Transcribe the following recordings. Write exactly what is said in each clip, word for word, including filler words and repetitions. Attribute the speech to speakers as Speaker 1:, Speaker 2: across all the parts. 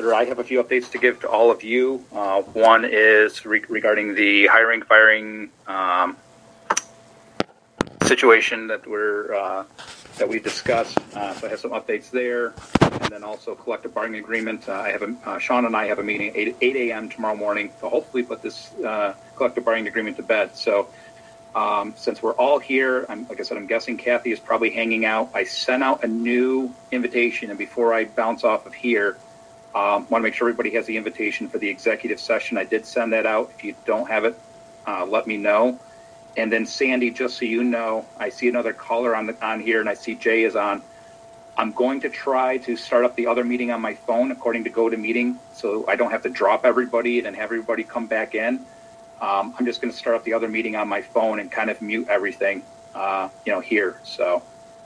Speaker 1: or I have a few updates to give to all of you. Uh, one is re- regarding the hiring, firing um, situation that we're uh, that we discussed. Uh, so I have some updates there, and then also collective bargaining agreement. Uh, I have a, uh, Sean and I have a meeting at eight a.m. tomorrow morning to hopefully put this uh, collective bargaining agreement to bed. So um, since we're all here, I'm, like I said, I'm guessing Kathy is probably hanging out. I sent out a new invitation, and before I bounce off of here, um, want to make sure everybody has the invitation for the executive session. I did send that out. If you don't have it, uh, let me know. And then Sandy, just so you know, I see another caller on the on here, and I see Jay is on. I'm going to try to start up the other meeting on my phone according to GoToMeeting, so I don't have to drop everybody and then have everybody come back in. Um, I'm just going to start up the other meeting on my phone and kind of mute everything, uh, you know, here. So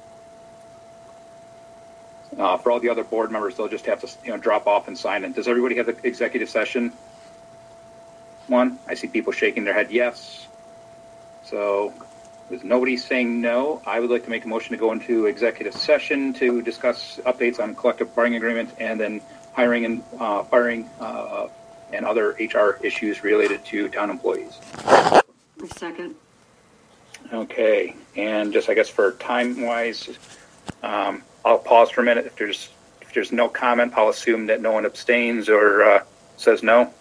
Speaker 1: uh, for all the other board members, they'll just have to, you know, drop off and sign in. Does everybody have the executive session one? I see people shaking their head yes. So there's nobody saying no. I would like to make a motion to go into executive session to discuss updates on collective bargaining agreement and then hiring and uh, firing uh, and other H R issues related to town employees.
Speaker 2: A second.
Speaker 1: Okay, and just I guess for time wise, um, I'll pause for a minute. If there's if there's no comment, I'll assume that no one abstains or uh, says no.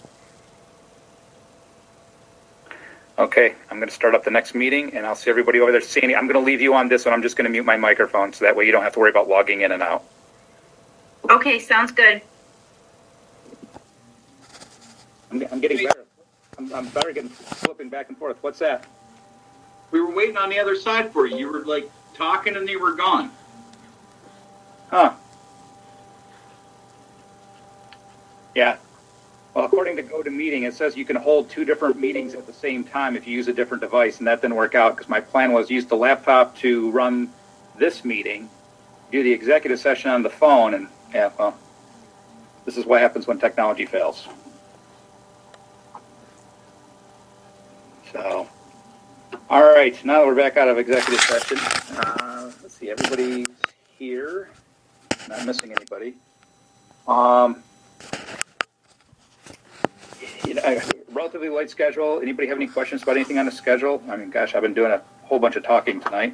Speaker 1: Okay, I'm going to start up the next meeting, and I'll see everybody over there. Sandy, I'm going to leave you on this one. I'm just going to mute my microphone, so that way you don't have to worry about logging in and out.
Speaker 3: Okay, sounds good.
Speaker 1: I'm, I'm getting better. I'm, I'm better getting flipping back and forth. What's that?
Speaker 4: We were waiting on the other side for you. You were, like, talking, and you were gone.
Speaker 1: Huh. Yeah. Well, according to GoToMeeting, it says you can hold two different meetings at the same time if you use a different device, and that didn't work out because my plan was use the laptop to run this meeting, do the executive session on the phone, and yeah, well, this is what happens when technology fails. So, all right, now that we're back out of executive session, uh, let's see, everybody's here, not missing anybody. Um. You know, relatively light schedule. Anybody have any questions about anything on the schedule? I mean, gosh, I've been doing a whole bunch of talking tonight.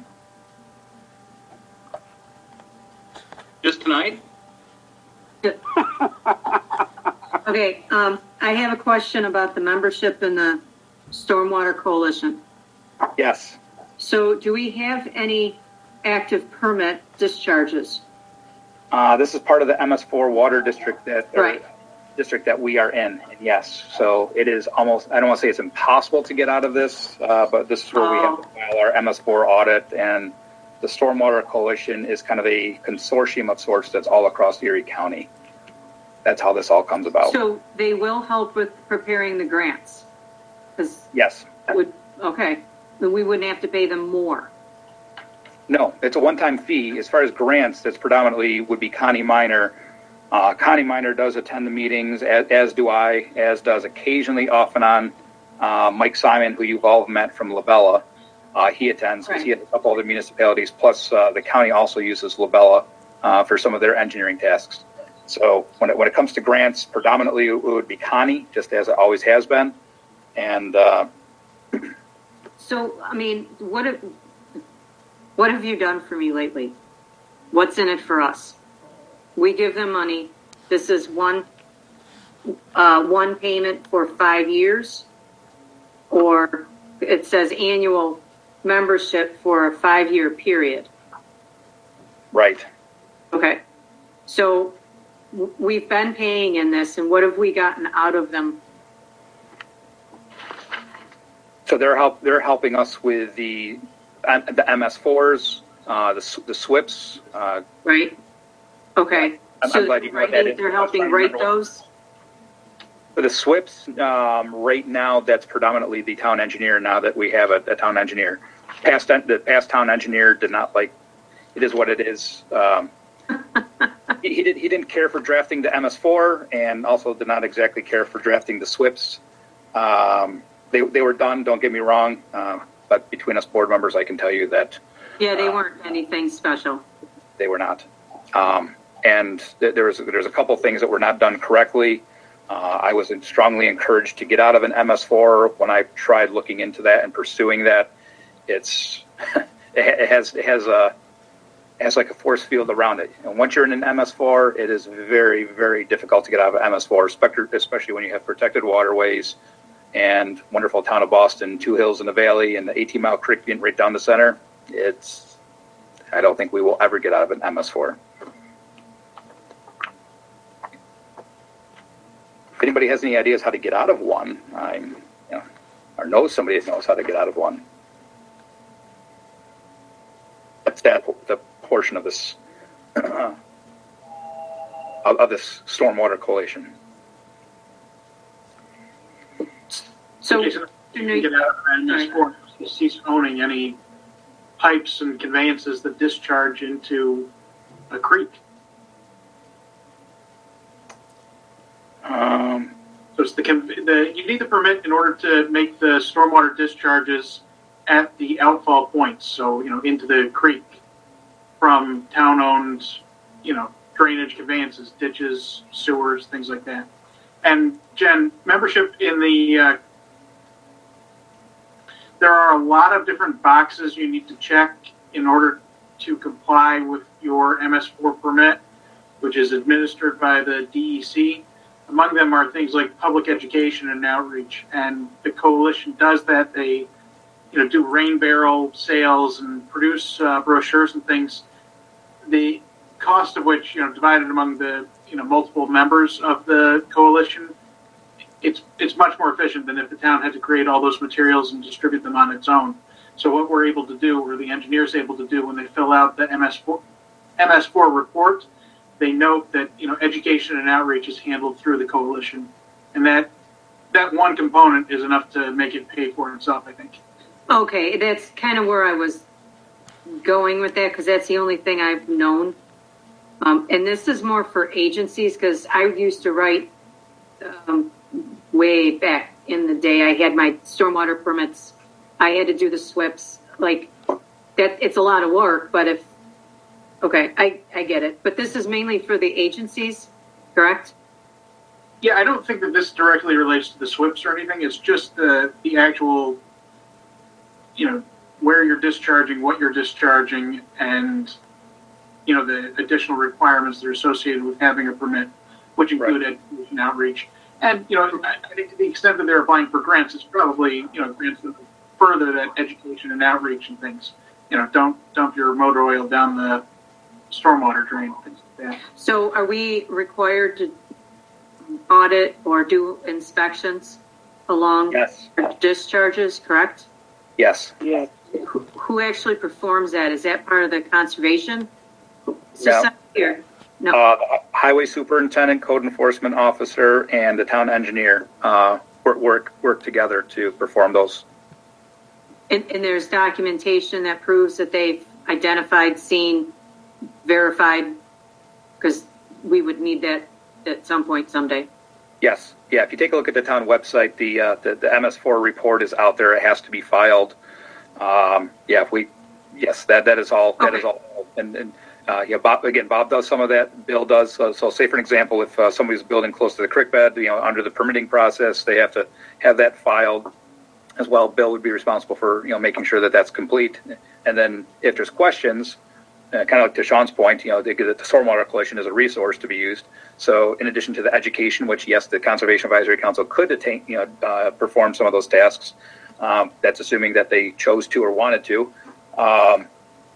Speaker 4: Just tonight?
Speaker 2: Okay, um, I have a question about the membership in the Stormwater Coalition.
Speaker 1: Yes.
Speaker 2: So do we have any active permit discharges?
Speaker 1: Uh, this is part of the M S four water district that
Speaker 2: Right.
Speaker 1: district that we are in. And yes, so it is almost, I don't want to say it's impossible to get out of this, uh, but this is where
Speaker 2: Oh.
Speaker 1: we have to file our M S four audit, and the Stormwater Coalition is kind of a consortium of sorts that's all across Erie County. That's how this all comes about.
Speaker 2: So they will help with preparing the grants? 'Cause
Speaker 1: Yes.
Speaker 2: would, okay, then we wouldn't have to pay them more.
Speaker 1: No, it's a one-time fee. As far as grants, that's predominantly would be Connie Minor. Uh, Connie Minor does attend the meetings, as, as do I, as does occasionally, off and on, uh, Mike Simon, who you've all met from Labella. Uh, he attends because he has a couple other municipalities. Plus, uh, the county also uses Labella uh, for some of their engineering tasks. So when it, when it comes to grants, predominantly it would be Connie, just as it always has been. And uh,
Speaker 2: So, I mean, what have, what have you done for me lately? What's in it for us? We give them money. This is one uh, one payment for five years, or it says annual membership for a five-year period.
Speaker 1: right.
Speaker 2: Okay. So w- we've been paying in this, and what have we gotten out of them?
Speaker 1: So they're help they're helping us with the uh, the M S fours, uh, the s- the S W I Ps. Uh,
Speaker 2: Right? Okay.
Speaker 1: I'm-
Speaker 2: So
Speaker 1: I'm glad you brought that
Speaker 2: writing-
Speaker 1: in.
Speaker 2: they're
Speaker 1: I was
Speaker 2: helping
Speaker 1: trying to
Speaker 2: write
Speaker 1: remember what-
Speaker 2: those?
Speaker 1: For the S W I Ps, um, right now, that's predominantly the town engineer. Now that we have a, a town engineer, past en- the past town engineer did not like. It is what it is. Um, he, he did. He didn't care for drafting the M S four, and also did not exactly care for drafting the S W I Ps. Um, they they were done. Don't get me wrong, uh, but between us board members, I can tell you that
Speaker 2: Yeah, they
Speaker 1: Uh,
Speaker 2: weren't anything special.
Speaker 1: they were not. Um, and th- there's there's a couple things that were not done correctly. Uh, I was strongly encouraged to get out of an M S four. When I tried looking into that and pursuing that, it's it has it has a it has like a force field around it. And once you're in an M S four, it is very, very difficult to get out of an M S four, especially when you have protected waterways and wonderful town of Boston, two hills in the valley, and the eighteen mile creek being right down the center. It's I don't think we will ever get out of an M S four. If anybody has any ideas how to get out of one, I'm, you know, or knows somebody that knows how to get out of one, that's that the portion of this uh, of, of this stormwater coalition.
Speaker 5: So, Jason, you can get out of an M S four. You cease owning any pipes and conveyances that discharge into a creek.
Speaker 1: Um,
Speaker 5: so it's the, the you need the permit in order to make the stormwater discharges at the outfall points. So you know into the creek from town-owned, you know, drainage conveyances, ditches, sewers, things like that. And Jen, membership in the uh, there are a lot of different boxes you need to check in order to comply with your M S four permit, which is administered by the D E C. Among them are things like public education and outreach, and the coalition does that. They, you know, do rain barrel sales and produce uh, brochures and things. The cost of which, you know, divided among the, you know, multiple members of the coalition, it's it's much more efficient than if the town had to create all those materials and distribute them on its own. So what we're able to do, or the engineers able to do, when they fill out the M S four M S four report, they note that, you know, education and outreach is handled through the coalition, and that that one component is enough to make it pay for itself, I think.
Speaker 2: Okay, that's kind of where I was going with that, because that's the only thing I've known. Um, and this is more for agencies, because I used to write um, way back in the day. I had my stormwater permits. I had to do the SWIPs. Like that, it's a lot of work. But if okay, I I get it. But this is mainly for the agencies, correct?
Speaker 5: Yeah, I don't think that this directly relates to the SWIPs or anything. It's just the the actual, you know, where you're discharging, what you're discharging, and, you know, the additional requirements that are associated with having a permit, which include right. education outreach. And, you know, I think to the extent that they're applying for grants, it's probably, you know, grants that further that education and outreach and things. You know, don't dump your motor oil down the stormwater drain, things like that.
Speaker 2: So are we required to audit or do inspections along
Speaker 1: yes.
Speaker 2: discharges, correct?
Speaker 1: Yes.
Speaker 2: Yes. Who, who actually performs that? Is that part of the conservation?
Speaker 1: No.
Speaker 2: Here. No.
Speaker 1: Uh, the highway superintendent, code enforcement officer, and the town engineer uh, work, work work together to perform those.
Speaker 2: And, and there's documentation that proves that they've identified, seen, verified, because we would need that at some point someday.
Speaker 1: Yes. Yeah. If you take a look at the town website, the uh, the, the M S four report is out there. It has to be filed. Um, yeah. If we, yes, that that is all. That
Speaker 2: okay.
Speaker 1: is all. And, and uh, yeah, Bob again. Bob does some of that. Bill does. Uh, so, say for an example, if uh, somebody's building close to the creek bed, you know, under the permitting process, they have to have that filed as well. Bill would be responsible for, you know, making sure that that's complete. And then if there's questions, uh, kind of like to Sean's point, you know, the, the stormwater coalition is a resource to be used. So in addition to the education, which yes, the Conservation Advisory Council could attain, you know, uh, perform some of those tasks. Um, that's assuming that they chose to or wanted to. Um,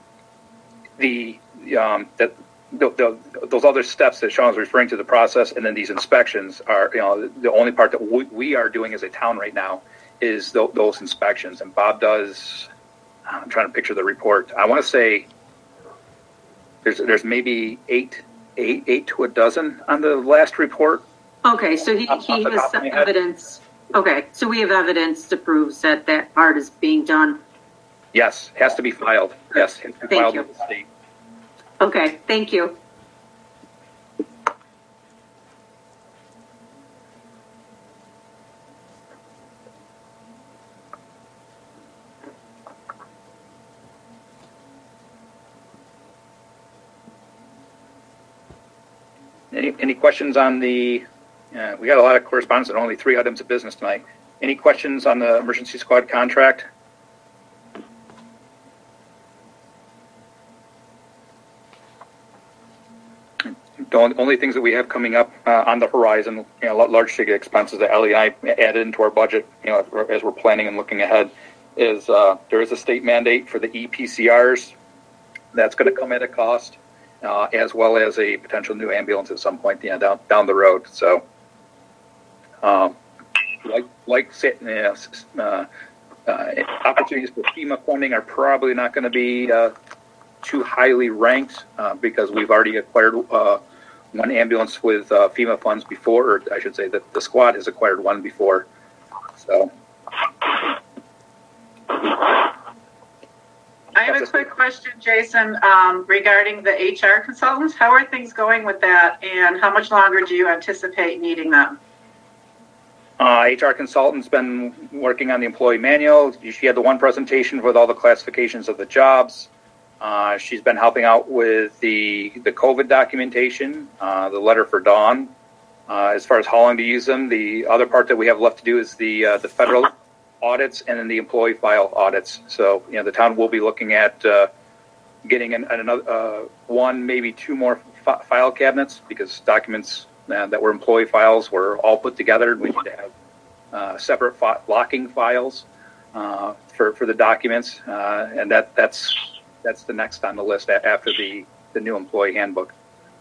Speaker 1: the um, that the, the, those other steps that Sean was referring to, the process, and then these inspections are, you know, the only part that we, we are doing as a town right now is th- those inspections. And Bob does. I'm trying to picture the report. I want to say there's there's maybe eight. Eight, eight to a dozen on the last report.
Speaker 2: Okay, so he, he has some evidence. Okay, so we have evidence to prove that that part is being done.
Speaker 1: Yes, has to be filed. Yes, has to be
Speaker 2: Thank
Speaker 1: filed
Speaker 2: you.
Speaker 1: with the state.
Speaker 2: Okay, thank you.
Speaker 1: Any, any questions on the, uh, we got a lot of correspondence and only three items of business tonight. Any questions on the emergency squad contract? The only, only things that we have coming up uh, on the horizon, you know, large ticket expenses that Ellie and I added into our budget, you know, as we're planning and looking ahead, is uh, there is a state mandate for the E P C Rs that's going to come at a cost, uh, as well as a potential new ambulance at some point, you know, down down the road. So, um, like like you know, uh, uh, opportunities for FEMA funding are probably not going to be uh, too highly ranked uh, because we've already acquired uh, one ambulance with uh, FEMA funds before, or I should say that the squad has acquired one before. So.
Speaker 6: I have a quick question, Jason, um, regarding the H R consultants. How are things going with that, and how much longer do you anticipate needing them?
Speaker 1: Uh, H R consultant's been working on the employee manual. She had the one presentation with all the classifications of the jobs. Uh, she's been helping out with the the COVID documentation, uh, the letter for Dawn. Uh, as far as how long to use them, the other part that we have left to do is the uh, the federal audits and then the employee file audits. So, you know, the town will be looking at uh, getting an, another uh, one, maybe two more fi- file cabinets because documents uh, that were employee files were all put together. We need to have uh, separate fi- locking files uh, for for the documents, uh, and that that's that's the next on the list after the the new employee handbook.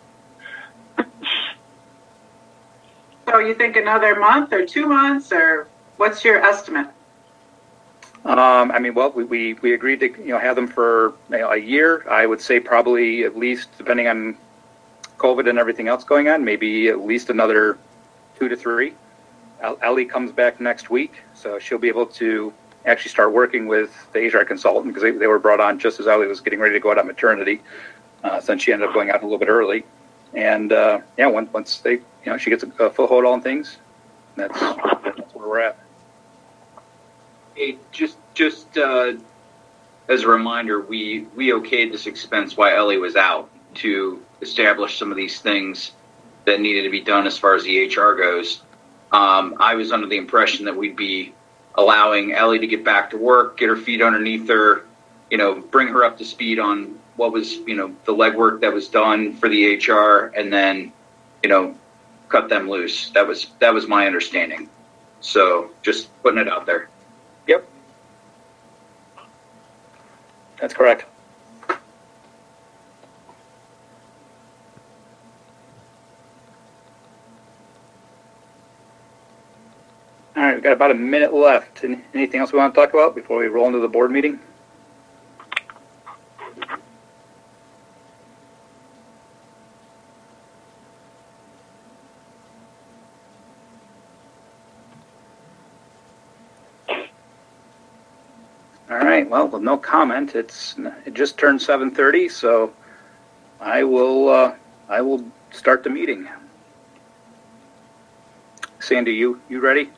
Speaker 6: So you think another month or two months, or what's your estimate?
Speaker 1: Um, I mean, well, we, we, we agreed to, you know, have them for you know, a year. I would say probably at least, depending on COVID and everything else going on, maybe at least another two to three. Ellie comes back next week, so she'll be able to actually start working with the H R consultant because they, they were brought on just as Ellie was getting ready to go out on maternity, uh, since she ended up going out a little bit early. And, uh, yeah, once, once they, you know, she gets a, a foothold on things, that's, that's where we're at.
Speaker 4: Hey, just just uh, as a reminder, we, we okayed this expense while Ellie was out to establish some of these things that needed to be done as far as the H R goes. Um, I was under the impression that we'd be allowing Ellie to get back to work, get her feet underneath her, you know, bring her up to speed on what was, you know, the legwork that was done for the H R, and then, you know, cut them loose. That was that was my understanding. So just putting it out there.
Speaker 1: Yep. That's correct. All right, we've got about a minute left. Anything else we want to talk about before we roll into the board meeting? All right, well, with no comment, it's it just turned seven thirty, so I will uh, I will start the meeting. Sandy, you you ready?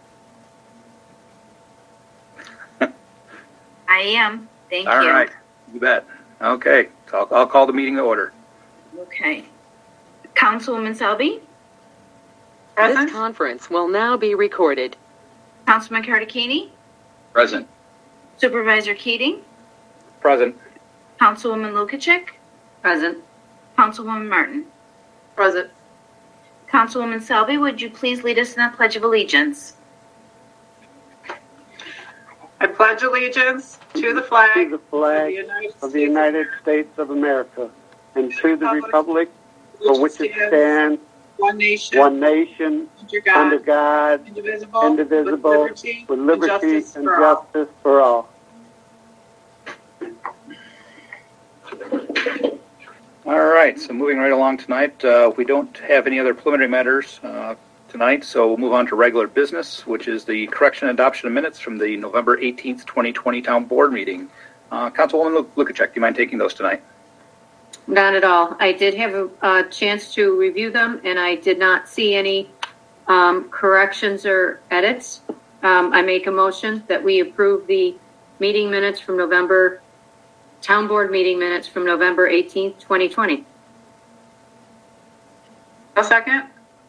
Speaker 3: I am. Thank
Speaker 1: All
Speaker 3: you.
Speaker 1: All right, you bet. Okay, so I'll, I'll call the meeting to order.
Speaker 3: Okay. Councilwoman Selby?
Speaker 6: Present?
Speaker 7: This conference will now be recorded.
Speaker 3: Councilman Cardicchini?
Speaker 4: Present.
Speaker 3: Supervisor Keating?
Speaker 1: Present.
Speaker 3: Councilwoman Lukacic?
Speaker 2: Present.
Speaker 3: Councilwoman Martin?
Speaker 6: Present.
Speaker 3: Councilwoman Selby, would you please lead us in the Pledge of Allegiance?
Speaker 6: I pledge allegiance to the flag,
Speaker 8: to the flag
Speaker 6: of the United,
Speaker 8: of the United States of America and to the republic for which it stands,
Speaker 6: one nation,
Speaker 8: one nation,
Speaker 6: under God,
Speaker 8: under God,
Speaker 6: indivisible,
Speaker 8: indivisible,
Speaker 6: with liberty,
Speaker 8: with liberty
Speaker 6: and justice
Speaker 8: and
Speaker 6: for all.
Speaker 8: justice for all.
Speaker 1: All right, so moving right along tonight, uh, we don't have any other preliminary matters uh, tonight, so we'll move on to regular business, which is the correction and adoption of minutes from the November eighteenth, twenty twenty town board meeting. Uh, Councilwoman Lukacic, do you mind taking those tonight?
Speaker 2: Not at all. I did have a, a chance to review them, and I did not see any um, corrections or edits. Um, I make a motion that we approve the meeting minutes from November, town board meeting minutes from November eighteenth, twenty twenty.
Speaker 6: A second?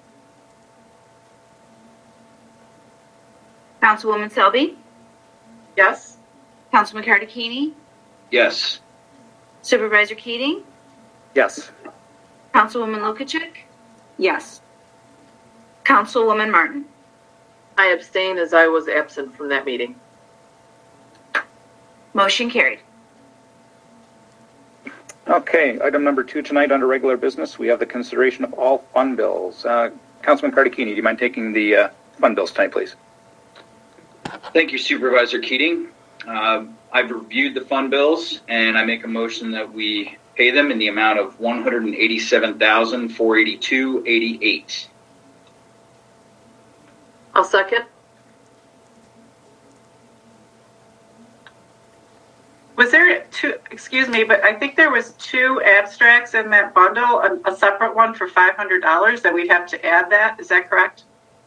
Speaker 3: Councilwoman Selby,
Speaker 6: Yes?
Speaker 3: Councilman Cardicchini,
Speaker 4: Yes.
Speaker 3: Supervisor Keating,
Speaker 1: Yes.
Speaker 3: Councilwoman Lukacek,
Speaker 2: Yes.
Speaker 3: Councilwoman Martin.
Speaker 7: I abstain as I was absent from that meeting.
Speaker 3: Motion carried.
Speaker 1: Okay, item number two tonight under regular business, we have the consideration of all fund bills. Uh, Councilman Cardicchini, do you mind taking the uh, fund bills tonight, please?
Speaker 4: Thank you, Supervisor Keating. Uh, I've reviewed the fund bills, and I make a motion that we pay them in the amount of one hundred eighty-seven thousand four hundred eighty-two dollars and eighty-eight cents.
Speaker 7: I'll second.
Speaker 6: Was there two, excuse me, but I think there was two abstracts in that bundle, a, a separate one for five hundred dollars that we'd have to add that. Is that correct?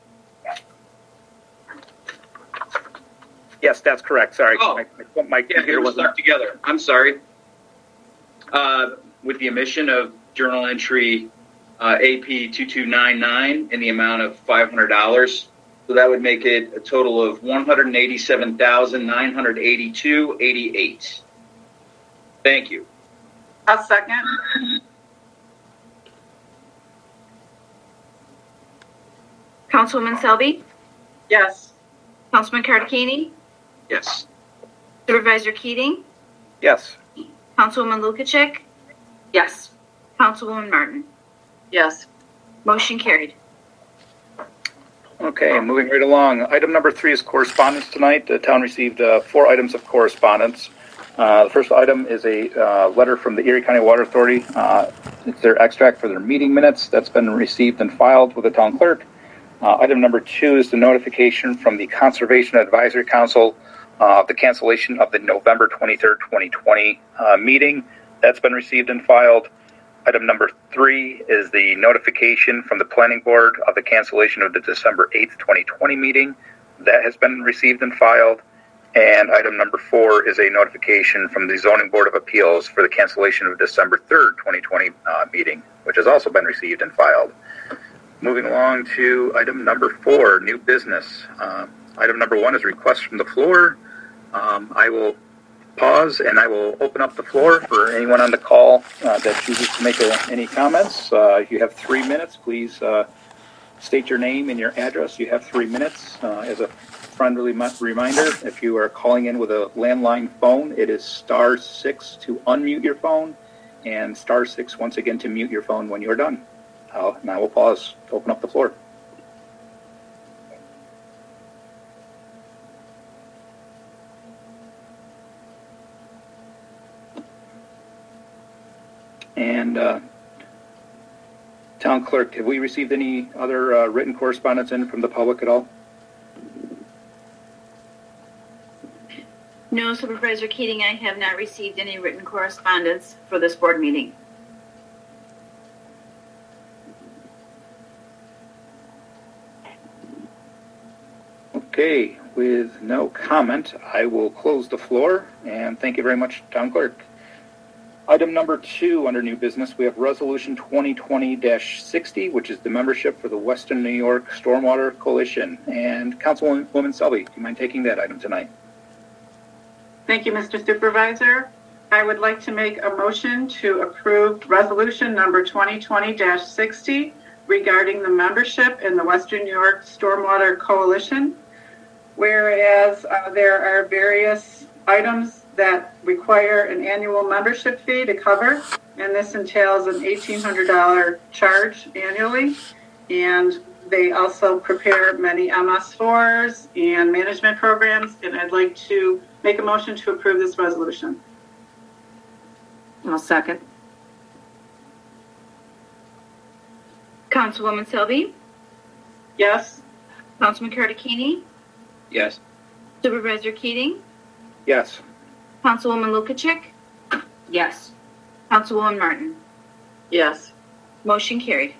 Speaker 1: Yes, that's correct. Sorry.
Speaker 4: Oh.
Speaker 1: My, my, my
Speaker 4: Yeah, they
Speaker 1: computer
Speaker 4: were
Speaker 1: wasn't
Speaker 4: stuck together. I'm sorry. Uh, with the omission of journal entry uh, A P two two nine nine in the amount of five hundred dollars. So that would make it a total of one hundred eighty-seven thousand nine hundred eighty-two dollars and eighty-eight cents. Thank you.
Speaker 6: A second?
Speaker 3: Councilwoman Selby,
Speaker 6: Yes.
Speaker 3: Councilman Cardicchini,
Speaker 4: Yes.
Speaker 3: Supervisor Keating,
Speaker 1: Yes.
Speaker 3: Councilwoman Lukacek,
Speaker 2: Yes.
Speaker 3: Councilwoman Martin.
Speaker 7: Yes.
Speaker 3: Motion carried.
Speaker 1: Okay, moving right along. Item number three is correspondence tonight. The town received uh, four items of correspondence. Uh, the first item is a uh, letter from the Erie County Water Authority. Uh, it's their extract for their meeting minutes. That's been received and filed with the town clerk. Uh, item number two is the notification from the Conservation Advisory Council uh, of the cancellation of the November twenty-third, twenty twenty uh, meeting. That's been received and filed. Item number three is the notification from the Planning Board of the cancellation of the December eighth, twenty twenty meeting. That has been received and filed. And item number four is a notification from the Zoning Board of Appeals for the cancellation of December third, twenty twenty uh, meeting, which has also been received and filed. Moving along to item number four, new business. Uh, item number one is request from the floor. Um, I will pause and I will open up the floor for anyone on the call uh, that chooses to make a, any comments. Uh, you have three minutes. Please uh, state your name and your address. You have three minutes. Uh, as a friendly reminder, if you are calling in with a landline phone, it is star six to unmute your phone and star six once again to mute your phone when you're done. Uh, now we'll pause to open up the floor. And uh, Town Clerk, have we received any other uh, written correspondence in from the public at all?
Speaker 3: No, Supervisor Keating, I have not received any written correspondence for this board meeting.
Speaker 1: Okay, with no comment, I will close the floor, and thank you very much, Town Clerk. Item number two under new business, we have Resolution twenty twenty dash sixty, which is the membership for the Western New York Stormwater Coalition. And Councilwoman Selby, do you mind taking that item tonight?
Speaker 6: Thank you, Mister Supervisor. I would like to make a motion to approve resolution number twenty twenty dash sixty regarding the membership in the Western New York Stormwater Coalition. Whereas uh, there are various items that require an annual membership fee to cover, and this entails an eighteen hundred dollars charge annually. And they also prepare many M S fours and management programs, and I'd like to make a motion to approve this resolution.
Speaker 2: I'll second.
Speaker 3: Councilwoman Selby,
Speaker 6: Yes?
Speaker 3: Councilman Cardicchini,
Speaker 4: Yes.
Speaker 3: Supervisor Keating,
Speaker 1: Yes.
Speaker 3: Councilwoman Lukacek,
Speaker 2: Yes.
Speaker 3: Councilwoman Martin.
Speaker 7: Yes.
Speaker 3: Motion carried.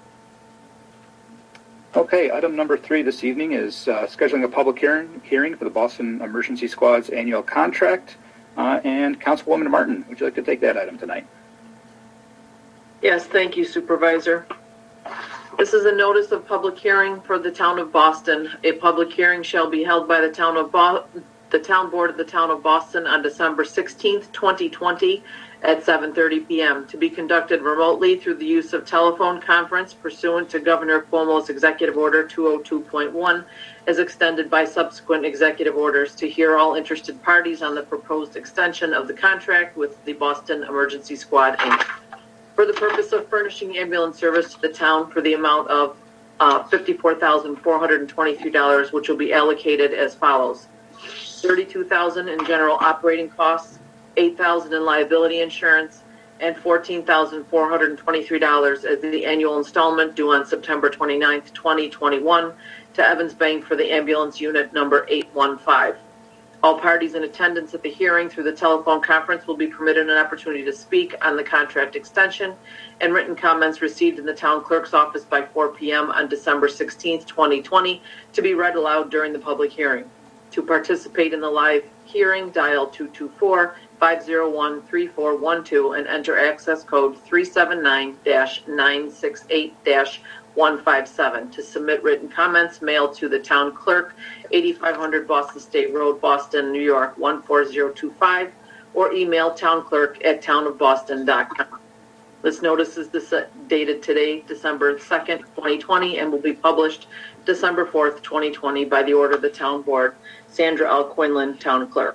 Speaker 1: Okay, item number three this evening is uh, scheduling a public hearing, hearing for the Boston Emergency Squad's annual contract. Uh, and Councilwoman Martin, would you like to take that item tonight?
Speaker 7: Yes, thank you, Supervisor. This is a notice of public hearing for the town of Boston. A public hearing shall be held by the town of Bo- the town board of the town of Boston on December sixteenth, twenty twenty at seven thirty p.m. to be conducted remotely through the use of telephone conference pursuant to Governor Cuomo's Executive Order two oh two point one as extended by subsequent executive orders to hear all interested parties on the proposed extension of the contract with the Boston Emergency Squad, Incorporated for the purpose of furnishing ambulance service to the town for the amount of uh, fifty-four thousand four hundred twenty-three dollars, which will be allocated as follows. thirty-two thousand dollars in general operating costs, eight thousand dollars in liability insurance, and fourteen thousand four hundred twenty-three dollars as the annual installment due on September twenty-ninth, twenty twenty-one to Evans Bank for the ambulance unit number eight one five. All parties in attendance at the hearing through the telephone conference will be permitted an opportunity to speak on the contract extension, and written comments received in the town clerk's office by four p.m. on December sixteenth, twenty twenty to be read aloud during the public hearing. To participate in the live hearing, dial two two four, five oh one, three four one two and enter access code three seven nine, nine six eight, one five seven. To submit written comments, mail to the town clerk, eighty-five hundred Boston State Road, Boston, New York, one four zero two five, or email townclerk at townofboston dot com. This notice is this, uh, dated today, December second, twenty twenty, and will be published December fourth, twenty twenty by the order of the town board. Sandra L. Quinlan, town clerk.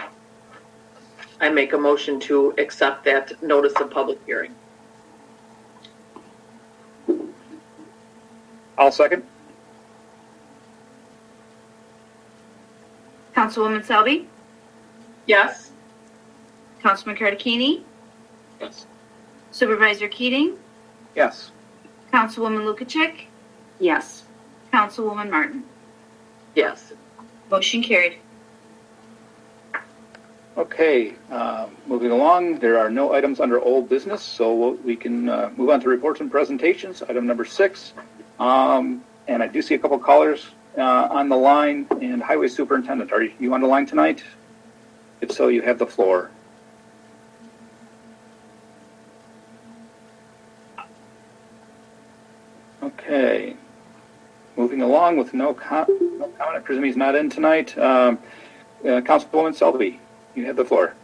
Speaker 7: I make a motion to accept that notice of public hearing.
Speaker 1: I'll second.
Speaker 3: Councilwoman Selby?
Speaker 6: Yes.
Speaker 3: Councilman Cardicchini?
Speaker 4: Yes.
Speaker 3: Supervisor Keating?
Speaker 1: Yes.
Speaker 3: Councilwoman Lukacek?
Speaker 2: Yes.
Speaker 3: Councilwoman Martin?
Speaker 7: Yes.
Speaker 3: Motion carried.
Speaker 1: Okay, uh, moving along, there are no items under old business, so we can uh, move on to reports and presentations. Item number six, um, and I do see a couple callers uh, on the line. And Highway Superintendent, are you on the line tonight? If so, you have the floor. Okay, moving along with no, com- no comment. I presume he's not in tonight. Um, uh, Councilwoman Selby, you have the floor.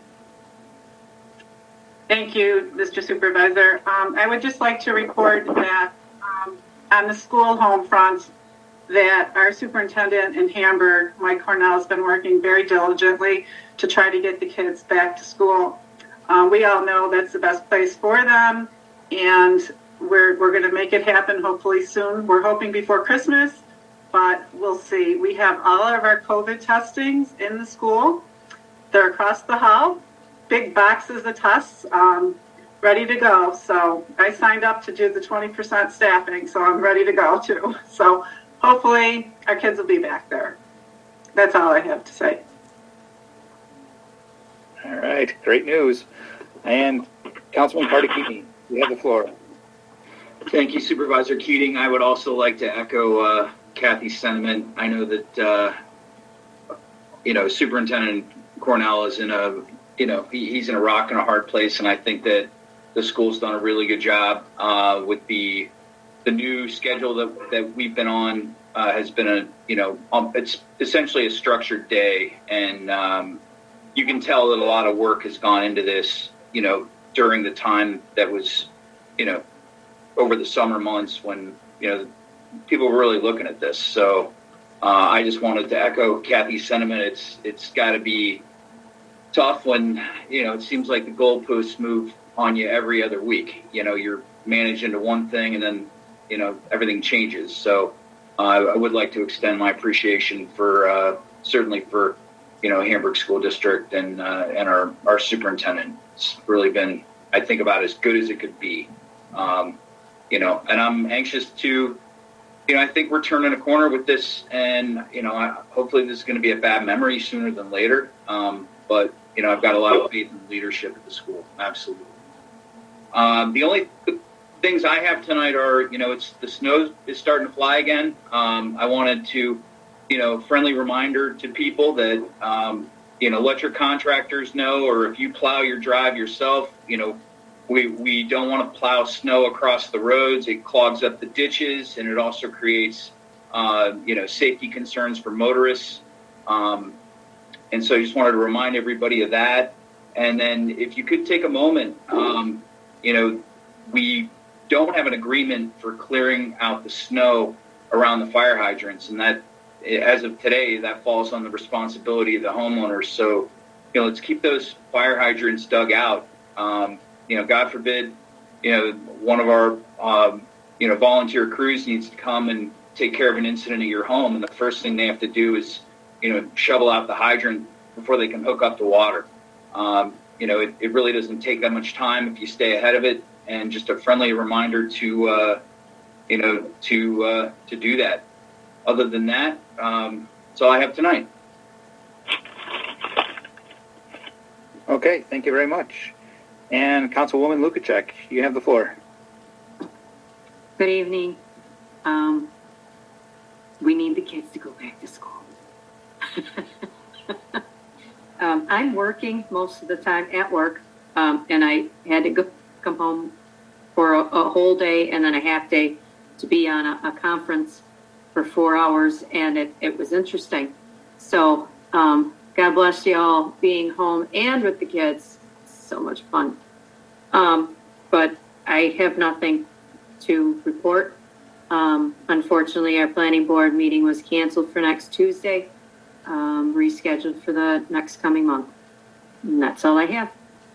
Speaker 6: Thank you, Mister Supervisor. Um, I would just like to report that um, on the school home front, that our superintendent in Hamburg, Mike Cornell, has been working very diligently to try to get the kids back to school. Um, we all know that's the best place for them, and we're we're going to make it happen hopefully soon. We're hoping before Christmas, but we'll see. We have all of our COVID testings in the school. They're across the hall, big boxes of tests, um, ready to go. So I signed up to do the twenty percent staffing, so I'm ready to go too. So hopefully our kids will be back there. That's all I have to say.
Speaker 1: All right, great news. And Councilman Cardicchini, you have the floor.
Speaker 4: Thank you, Supervisor Keating. I would also like to echo uh, Kathy's sentiment. I know that, uh, you know, Superintendent Cornell is in a, you know, he, he's in a rock and a hard place, and I think that the school's done a really good job uh, with the the new schedule that that we've been on. Uh, has been a, you know, um, it's essentially a structured day, and um, you can tell that a lot of work has gone into this, you know, during the time that was, you know, over the summer months when, you know, people were really looking at this. So uh, I just wanted to echo Kathy's sentiment. It's it's got to be tough when, you know, it seems like the goalposts move on you every other week. You know, you're managing to one thing and then, you know, everything changes. So uh, I would like to extend my appreciation for uh, certainly for, you know, Hamburg School District and uh, and our, our superintendent. It's really been, I think, about as good as it could be. Um, you know, and I'm anxious to, you know, I think we're turning a corner with this, and, you know, I, hopefully this is going to be a bad memory sooner than later. Um, but, you know, I've got a lot of faith in leadership at the school. Absolutely. Um, the only things I have tonight are, you know, it's the snow is starting to fly again. Um, I wanted to, you know, friendly reminder to people that, um, you know, let your contractors know, or if you plow your drive yourself, you know, we we don't want to plow snow across the roads. It clogs up the ditches, and it also creates uh, you know safety concerns for motorists. Um, and so I just wanted to remind everybody of that. And then if you could take a moment, um, you know, we don't have an agreement for clearing out the snow around the fire hydrants, and that, as of today, that falls on the responsibility of the homeowners. So, you know, let's keep those fire hydrants dug out. Um, you know, God forbid, you know, one of our, um, you know, volunteer crews needs to come and take care of an incident at your home, and the first thing they have to do is, you know, shovel out the hydrant before they can hook up the water. Um, you know, it, it really doesn't take that much time if you stay ahead of it, and just a friendly reminder to, uh, you know, to uh, to do that. Other than that, um, that's all I have tonight.
Speaker 1: Okay, thank you very much. And Councilwoman Lukacek, you have the floor.
Speaker 2: Good evening. Um, we need the kids to go back to school. um, I'm working most of the time at work, um, and I had to go, come home for a, a whole day and then a half day to be on a, a conference for four hours, and it, it was interesting. So um, God bless you all being home and with the kids. So much fun. Um, but I have nothing to report. Um, unfortunately, our planning board meeting was canceled for next Tuesday, um, rescheduled for the next coming month. And that's all I have.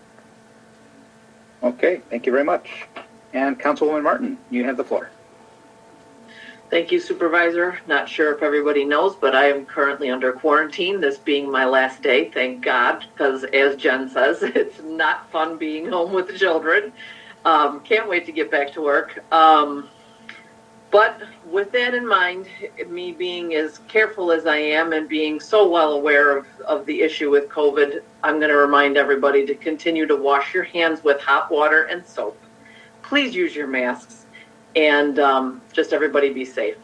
Speaker 1: Okay, thank you very much. And Councilwoman Martin, you have the floor.
Speaker 7: Thank you, Supervisor. Not sure if everybody knows, but I am currently under quarantine, this being my last day, thank God, because as Jen says, it's not fun being home with the children. Um, can't wait to get back to work. Um, but with that in mind, me being as careful as I am and being so well aware of, of the issue with COVID, I'm going to remind everybody to continue to wash your hands with hot water and soap. Please use your masks. And um, just everybody be safe.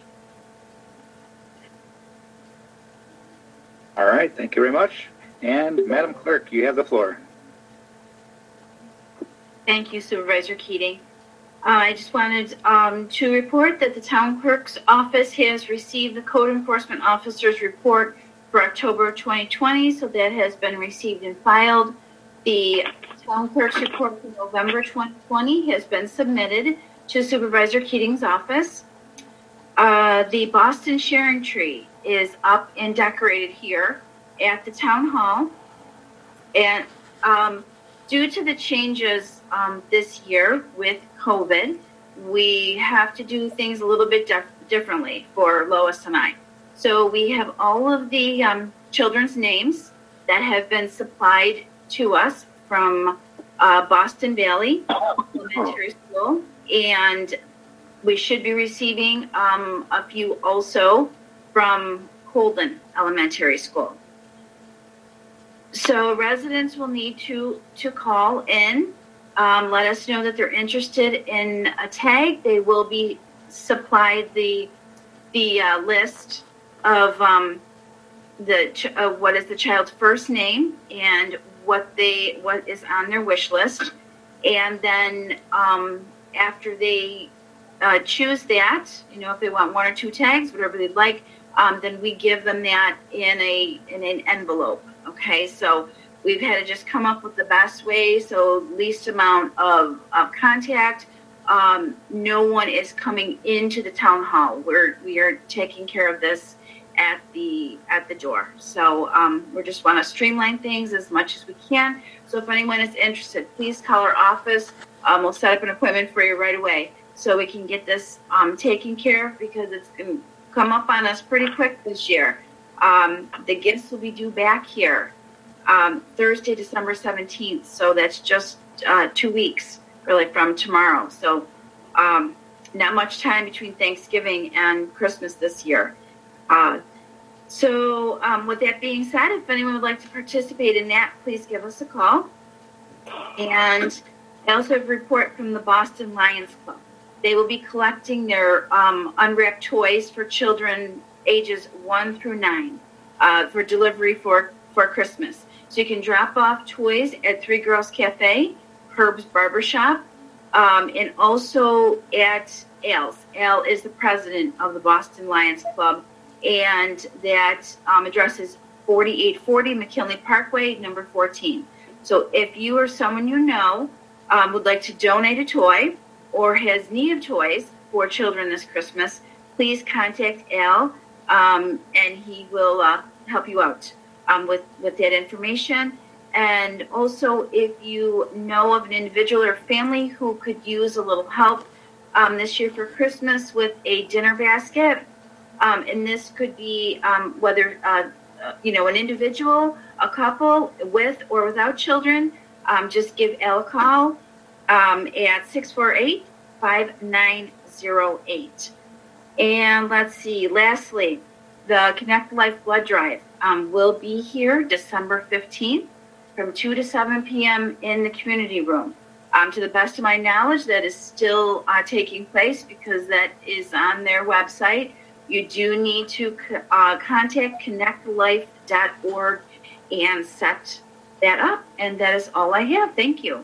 Speaker 1: All right, thank you very much. And Madam Clerk, you have the floor.
Speaker 3: Thank you, Supervisor Keating. Uh, I just wanted um, to report that the town clerk's office has received the code enforcement officer's report for October twenty twenty, so that has been received and filed. The town clerk's report for November twenty twenty has been submitted to Supervisor Keating's office. Uh, the Boston Sharing Tree is up and decorated here at the town hall. And um, due to the changes um, this year with COVID, we have to do things a little bit def- differently for Lois and I. So we have all of the um, children's names that have been supplied to us from uh, Boston Valley Elementary School. And we should be receiving um, a few also from Holden Elementary School. So residents will need to, to call in, um, let us know that they're interested in a tag. They will be supplied the the uh, list of um, the ch- uh, what is the child's first name and what they what is on their wish list, and then um, after they uh, choose that, you know, if they want one or two tags, whatever they'd like, um, then we give them that in a in an envelope. Okay, so we've had to just come up with the best way, so least amount of, of contact. Um, no one is coming into the town hall. We're we are taking care of this at the at the door. So um, we just want to streamline things as much as we can. So if anyone is interested, please call our office. Um, we'll set up an appointment for you right away so we can get this um, taken care of, because it's going to come up on us pretty quick this year. Um, the gifts will be due back here um, Thursday, December seventeenth. So that's just uh, two weeks, really, from tomorrow. So um, not much time between Thanksgiving and Christmas this year. Uh, so um, with that being said, if anyone would like to participate in that, please give us a call. And I also have a report from the Boston Lions Club. They will be collecting their um, unwrapped toys for children ages one through nine uh, for delivery for, for Christmas. So you can drop off toys at Three Girls Cafe, Herb's Barbershop, um, and also at Al's. Al is the president of the Boston Lions Club, and that um, address is forty-eight forty McKinley Parkway, number fourteen. So if you or someone you know um, would like to donate a toy or has need of toys for children this Christmas, please contact Al, um, and he will uh, help you out um, with, with that information. And also, if you know of an individual or family who could use a little help um, this year for Christmas with a dinner basket, um, and this could be um, whether, uh, you know, an individual, a couple, with or without children, um, just give Al a call um, at six four eight, five nine zero eight. And let's see, lastly, the Connect Life Blood Drive um, will be here December fifteenth from two to seven p.m. in the community room. Um, to the best of my knowledge, that is still uh, taking place because that is on their website. You do need to uh, contact connect life dot org and set that up. And that is all I have. Thank you.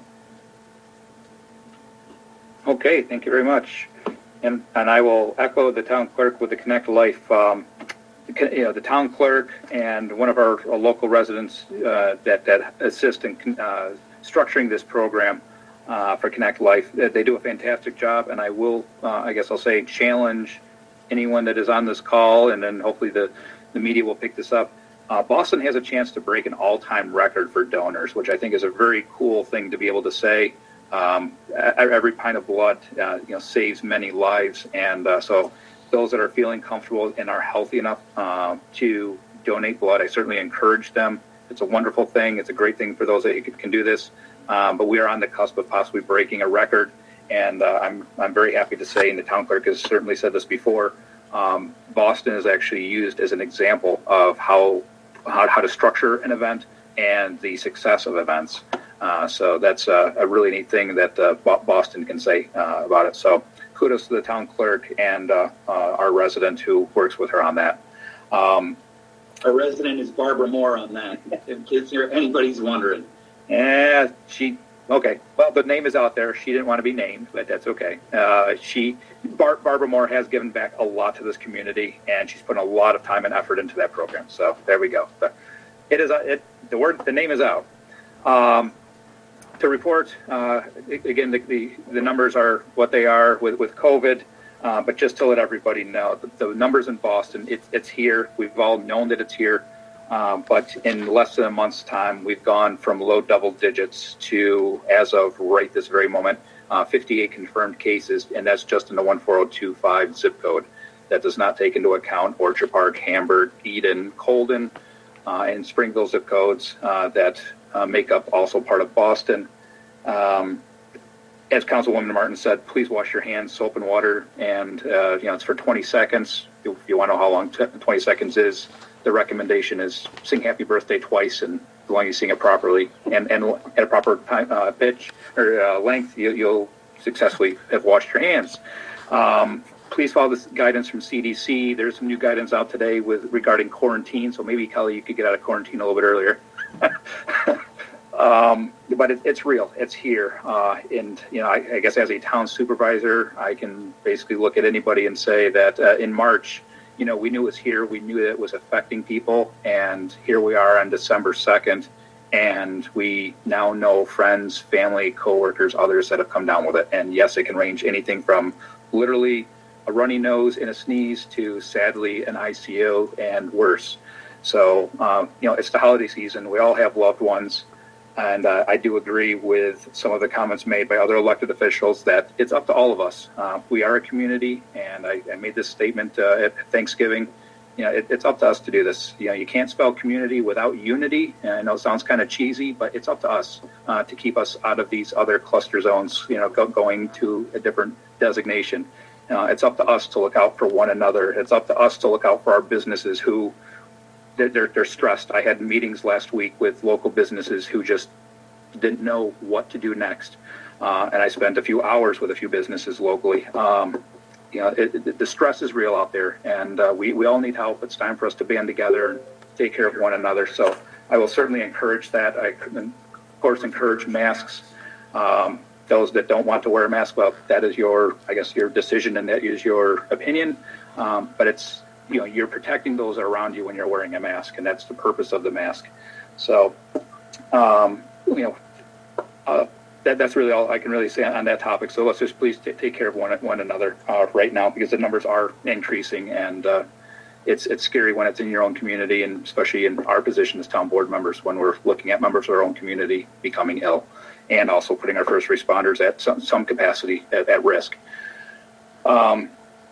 Speaker 1: Okay, thank you very much. And and I will echo the town clerk with the Connect Life. Um, you know, the town clerk and one of our, our local residents uh, that that assist in uh, structuring this program uh, for Connect Life. They do a fantastic job, and I will, uh, I guess I'll say, challenge anyone that is on this call, and then hopefully the the media will pick this up. Uh, Boston has a chance to break an all-time record for donors, which I think is a very cool thing to be able to say. Um, every pint of blood, uh, you know, saves many lives, and uh, so those that are feeling comfortable and are healthy enough uh, to donate blood, I certainly encourage them. It's a wonderful thing. It's a great thing for those that can do this. Um, but we are on the cusp of possibly breaking a record, and uh, I'm I'm very happy to say, and the town clerk has certainly said this before. Um, Boston is actually used as an example of how how, how to structure an event and the success of events. Uh, so that's uh, a really neat thing that uh, Boston can say uh, about it. So kudos to the town clerk and uh, uh, our resident who works with her on that. Um,
Speaker 9: our resident is Barbara Moore on that, in case anybody's wondering.
Speaker 1: Yeah, she, okay. Well, the name is out there. She didn't want to be named, but that's okay. Uh, she, Bar- Barbara Moore has given back a lot to this community, and she's put a lot of time and effort into that program. So there we go. But it is, it, the word, the name is out. Um, To report, uh, again, the, the, the numbers are what they are with, with COVID, uh, but just to let everybody know, the, the numbers in Boston, it, it's here. We've all known that it's here, um, but in less than a month's time, we've gone from low double digits to, as of right this very moment, uh, fifty-eight confirmed cases, and that's just in the one four zero two five zip code. That does not take into account Orchard Park, Hamburg, Eden, Colden, uh, and Springville zip codes uh, that Uh, make up also part of Boston. Um, as Councilwoman Martin said, please wash your hands, soap and water, and uh, you know it's for twenty seconds. If you want to know how long t- twenty seconds is, the recommendation is sing Happy Birthday twice, and as long as you sing it properly and, and at a proper time, uh, pitch or uh, length, you, you'll successfully have washed your hands. Um, please follow this guidance from C D C. There's some new guidance out today with regarding quarantine, so maybe, Kelly, you could get out of quarantine a little bit earlier. um, but it, it's real. It's here. Uh, and, you know, I, I guess as a town supervisor, I can basically look at anybody and say that uh, in March, you know, we knew it was here. We knew that it was affecting people. And here we are on December second. And we now know friends, family, coworkers, others that have come down with it. And yes, it can range anything from literally a runny nose and a sneeze to sadly an I C U and worse. So, um, you know, it's the holiday season. We all have loved ones. And uh, I do agree with some of the comments made by other elected officials that it's up to all of us. Uh, we are a community, and I, I made this statement uh, at Thanksgiving. You know, it, it's up to us to do this. You know, you can't spell community without unity. And I know it sounds kind of cheesy, but it's up to us uh, to keep us out of these other cluster zones, you know, go, going to a different designation. Uh, it's up to us to look out for one another. It's up to us to look out for our businesses who They're, they're, they're stressed. I had meetings last week with local businesses who just didn't know what to do next. Uh, and I spent a few hours with a few businesses locally. Um, you know, it, it, the stress is real out there, and uh, we, we all need help. It's time for us to band together and take care of one another. So I will certainly encourage that. I, of course, encourage masks. Um, those that don't want to wear a mask, well, that is your, I guess, your decision, and that is your opinion. Um, but it's, you know, you're protecting those around you when you're wearing a mask, and that's the purpose of the mask. So, um, you know, uh, that, that's really all I can really say on, on that topic. So let's just please t- take care of one one another uh, right now, because the numbers are increasing, and uh, it's it's scary when it's in your own community, and especially in our position as town board members when we're looking at members of our own community becoming ill, and also putting our first responders at some, some capacity at, at risk. Um,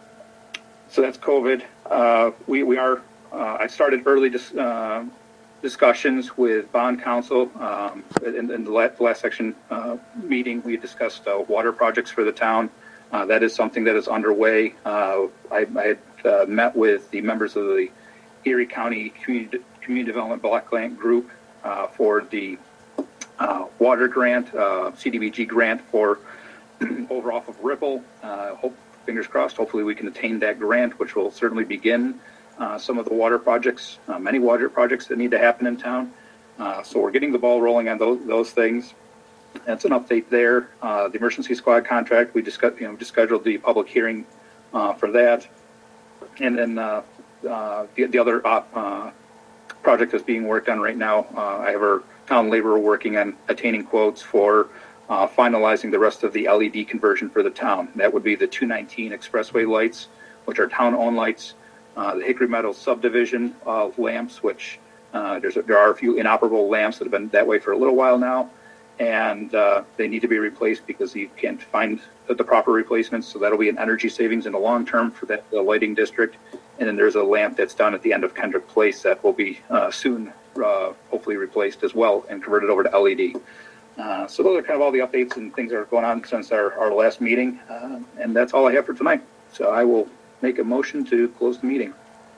Speaker 1: so that's COVID. Uh, we, we are, uh, I started early dis, uh, discussions with bond council. Um, in, in the last, last section uh, meeting, we discussed uh, water projects for the town. Uh, that is something that is underway. Uh, I, I had uh, met with the members of the Erie County Community, Community Development Block Grant Group uh, for the Uh, water grant, uh, C D B G grant for over off of Ripple. Uh, hope, fingers crossed, hopefully we can attain that grant, which will certainly begin uh, some of the water projects, uh, many water projects that need to happen in town. Uh, so we're getting the ball rolling on those, those things. That's an update there. Uh, the emergency squad contract, we discussed, you know, just scheduled the public hearing uh, for that. And then uh, uh, the, the other uh, uh, project that's being worked on right now, uh, I have our town laborer working on attaining quotes for uh, finalizing the rest of the L E D conversion for the town. That would be the two nineteen expressway lights, which are town-owned lights, uh, the Hickory Meadows subdivision uh, lamps, which uh, there's a, there are a few inoperable lamps that have been that way for a little while now, and uh, they need to be replaced because you can't find the, the proper replacements. So that'll be an energy savings in the long term for that the lighting district. And then there's a lamp that's down at the end of Kendrick Place that will be uh, soon uh, hopefully replaced as well and converted over to L E D. Uh, so those are kind of all the updates and things that are going on since our, our last meeting. Uh, and that's all I have for tonight. So I will make a motion to close the meeting.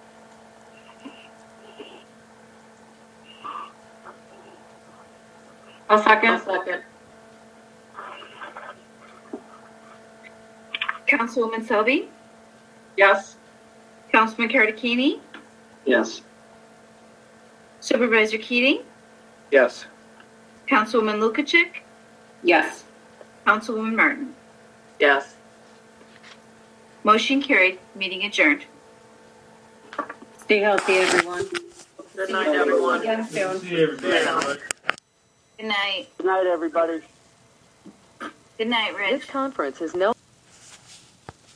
Speaker 6: I'll second.
Speaker 7: I'll second.
Speaker 3: Councilwoman Selby,
Speaker 6: Yes.
Speaker 3: Councilman Cardicchini,
Speaker 9: Yes.
Speaker 3: Supervisor Keating,
Speaker 1: Yes.
Speaker 3: Councilwoman Lukacic,
Speaker 2: Yes.
Speaker 3: Councilwoman Martin.
Speaker 7: Yes.
Speaker 3: Motion carried. Meeting adjourned.
Speaker 2: Stay healthy, everyone.
Speaker 7: Good night, everyone.
Speaker 2: Again soon.
Speaker 9: See everybody.
Speaker 3: Good night.
Speaker 8: Good night, everybody.
Speaker 3: Good night, Rich.
Speaker 10: This conference is no